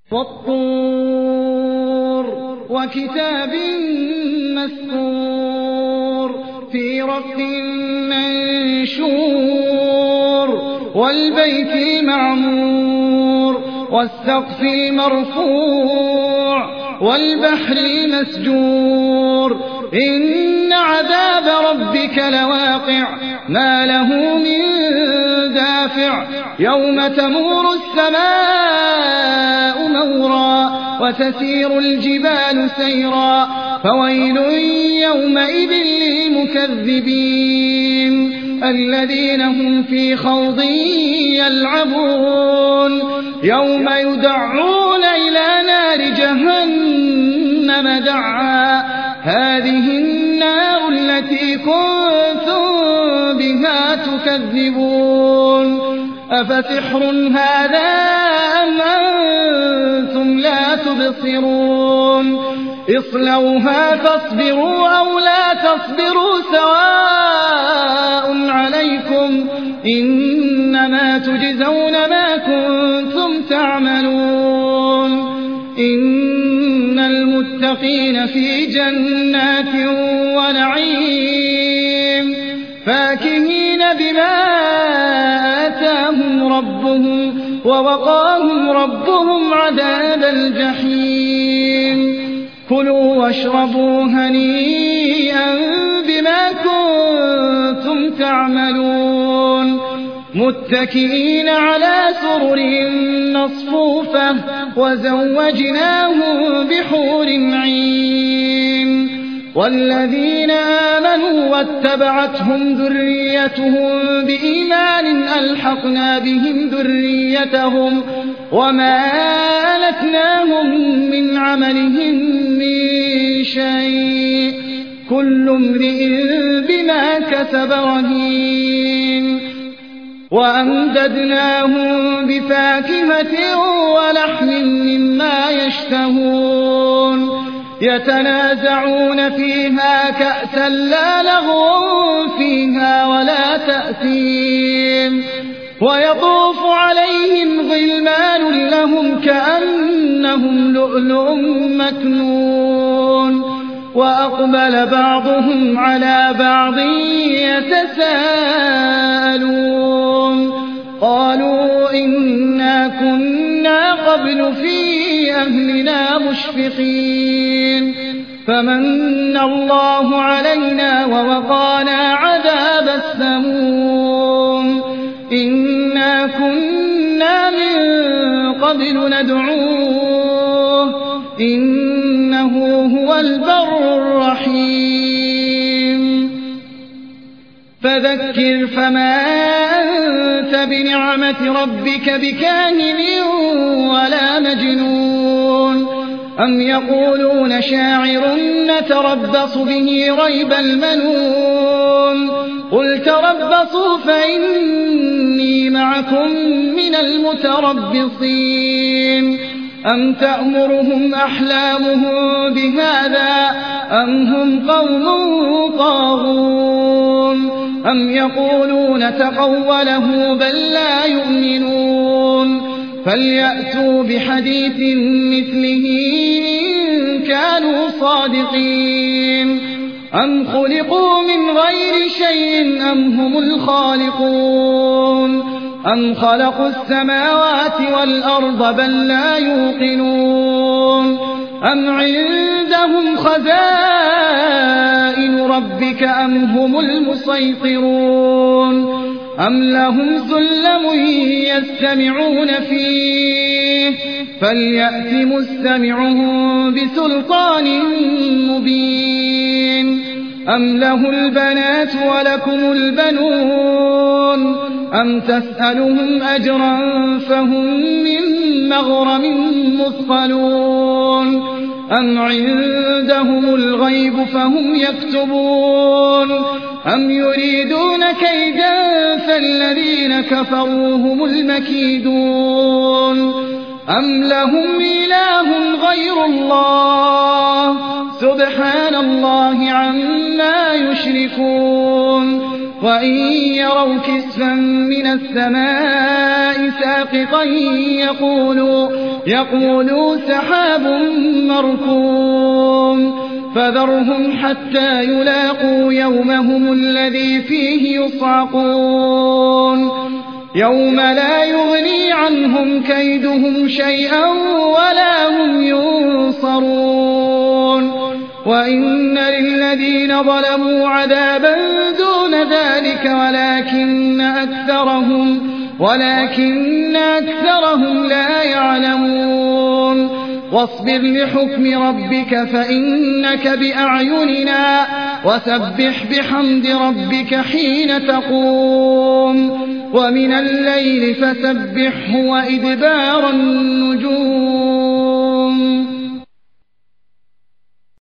وَالطُّورِ وَكِتَابٍ مَّسْطُورٍ فِي رَقٍّ مَّنشُورٍ وَالْبَيْتِ الْمَعْمُورِ وَالسَّقْفِ الْمَرْفُوعِ وَالْبَحْرِ الْمَسْجُورِ إِنَّ عَذَابَ رَبِّكَ لَوَاقِعٌ مَا لَهُ مِن دَافِعٍ يَوْمَ تَمُورُ السَّمَاءُ مَوْرًا وَتَسِيرُ الْجِبَالُ سَيْرًا فَوَيْلٌ يَوْمَئِذٍ لِّلْمُكَذِّبِينَ الَّذِينَ هُمْ فِي خَوْضٍ يَلْعَبُونَ يَوْمَ يُدَعُّونَ إِلَىٰ نَارِ جَهَنَّمَ دَعًّا هَٰذِهِ النَّارُ الَّتِي كُنتُم بِهَا تُكَذِّبُونَ أَفَسِحْرٌ هَٰذَا أَمْ أَنتُمْ لَا تُبْصِرُونَ اصْلَوْهَا فاصْبِرُوا أَوْ لَا تَصْبِرُوا سَوَاءٌ عَلَيْكُمْ إِنَّمَا تُجْزَوْنَ مَا كُنتُمْ تَعْمَلُونَ إِنَّ الْمُتَّقِينَ فِي جَنَّاتٍ وَنَعِيمٍ فَاكِهِينَ بِمَا آتَاهُمْ رَبُّهُمْ وَوَقَاهُمْ رَبُّهُمْ عَذَابَ الْجَحِيمِ كُلُوا وَاشْرَبُوا هَنِيئًا بِمَا كُنتُمْ تَعْمَلُونَ مُتَّكِئِينَ عَلَىٰ سُرُرٍ مَّصْفُوفَةٍ وَزَوَّجْنَاهُم بِحُورٍ عِينٍ وَالَّذِينَ آمَنُوا وَاتَّبَعَتْهُمْ ذُرِّيَّتُهُم بِإِيمَانٍ أَلْحَقْنَا بِهِمْ ذُرِّيَّتَهُمْ وَمَا أَلَتْنَاهُم مِّنْ عَمَلِهِم مِّن شَيْءٍ ۚ كُلُّ امْرِئٍ بِمَا كَسَبَ رَهِينٌ وَأَمْدَدْنَاهُم بِفَاكِهَةٍ وَلَحْمٍ مِّمَّا يَشْتَهُونَ يَتَنَازَعُونَ فِيهَا كَأْسًا لَّا لَغْوٌ فِيهَا وَلَا تَأْثِيمٌ وَيَطُوفُ عَلَيْهِمْ غِلْمَانٌ لَّهُمْ كَأَنَّهُمْ لُؤْلُؤٌ مَّكْنُونٌ وَأَقْبَلَ بَعْضُهُمْ عَلَىٰ بَعْضٍ يَتَسَاءَلُونَ قَالُوا إِنَّا كُنَّا قَبْلُ فِي أَهْلِنَا مُشْفِقِينَ فَمَنَّ اللَّهُ عَلَيْنَا وَوَقَانَا عَذَابَ السَّمُومِ إِنَّا كُنَّا مِن قَبْلُ نَدْعُوهُ إِنَّهُ هُوَ الْبَرُّ الرَّحِيمُ فَذَكِّرْ فَمَا أَنتَ بِنِعْمَةِ رَبِّكَ بِكَاهِنٍ وَلَا مَجْنُونٍ أَمْ يَقُولُونَ شَاعِرٌ نَّتَرَبَّصُ بِهِ رَيْبَ الْمَنُونِ قُلْ تَرَبَّصُوا فَإِنِّي مَعَكُم مِّنَ الْمُتَرَبِّصِينَ أَمْ تَأْمُرُهُمْ أَحْلَامُهُم بِهَٰذَا أَمْ هُمْ قَوْمٌ طَاغُونَ أَمْ يَقُولُونَ تَقَوَّلَهُ بَل لَّا يُؤْمِنُونَ فَلْيَأْتُوا بِحَدِيثٍ مِّثْلِهِ إِن كَانُوا صَادِقِينَ أَمْ خُلِقُوا مِنْ غَيْرِ شَيْءٍ أَمْ هُمُ الْخَالِقُونَ أَمْ خَلَقُوا السَّمَاوَاتِ وَالْأَرْضَ بَل لَّا يُوقِنُونَ أَمْ عِندَهُمْ خَزَائِنُ رَبِّكَ أَمْ هُمُ الْمُصَيْطِرُونَ أَمْ لَهُمْ سُلَّمٌ يَسْتَمِعُونَ فِيهِ فَلْيَأْتِ مُسْتَمِعُهُم بِسُلْطَانٍ مُّبِينٍ أَمْ لَهُ الْبَنَاتُ وَلَكُمُ الْبَنُونَ أَمْ تَسْأَلُهُمْ أَجْرًا فَهُم مِّن مَّغْرَمٍ مُّثْقَلُونَ أَمْ عِندَهُمُ الْغَيْبُ فَهُمْ يَكْتُبُونَ أَمْ يُرِيدُونَ كَيْدًا فَالَّذِينَ كَفَرُوا هُمُ الْمَكِيدُونَ أَمْ لَهُمْ إِلَٰهٌ غَيْرُ اللَّهِ سُبْحَانَ اللَّهِ عَمَّا يُشْرِكُونَ وإن يروا كسفا من السماء ساقطا يقولوا سحاب مركوم فذرهم حتى يلاقوا يومهم الذي فيه يصعقون يوم لا يغني عنهم كيدهم شيئا ولا هم ينصرون وإن للذين ظلموا عذابا دون ذلك ولكن أكثرهم لا يعلمون واصبر لحكم ربك فإنك بأعيننا وسبح بحمد ربك حين تقوم ومن الليل فسبحه وإدبار النجوم